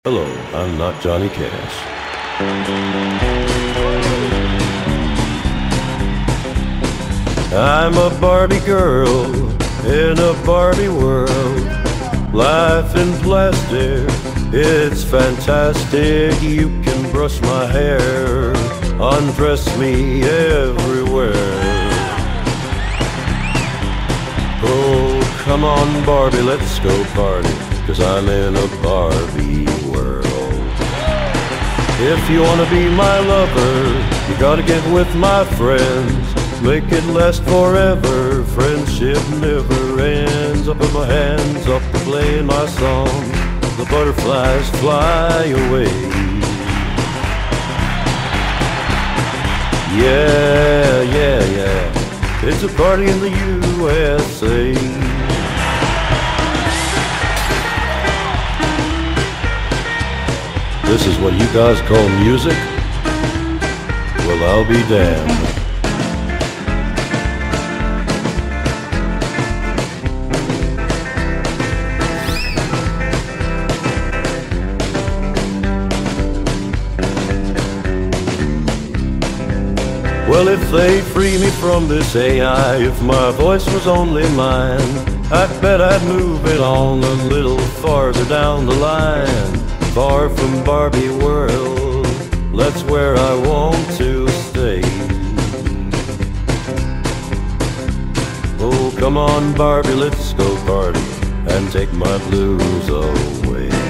Hello, I'm not Johnny Cash. I'm a Barbie girl in a Barbie world. Life in plastic, it's fantastic. You can brush my hair, undress me everywhere. Oh, come on Barbie, let's go party, 'cause I'm in a Barbie world. If you wanna be my lover, you gotta get with my friends. Make it last forever, friendship never ends. I put my hands up to playing my song, the butterflies fly away. Yeah, yeah, yeah, it's a party in the USA. This is what you guys call music? Well, I'll be damned. Well, if they free me from this AI, if my voice was only mine, I'd bet I'd move it on a little farther down the line. Far from Barbie world, that's where I want to stay. Oh, come on Barbie, let's go party and take my blues away.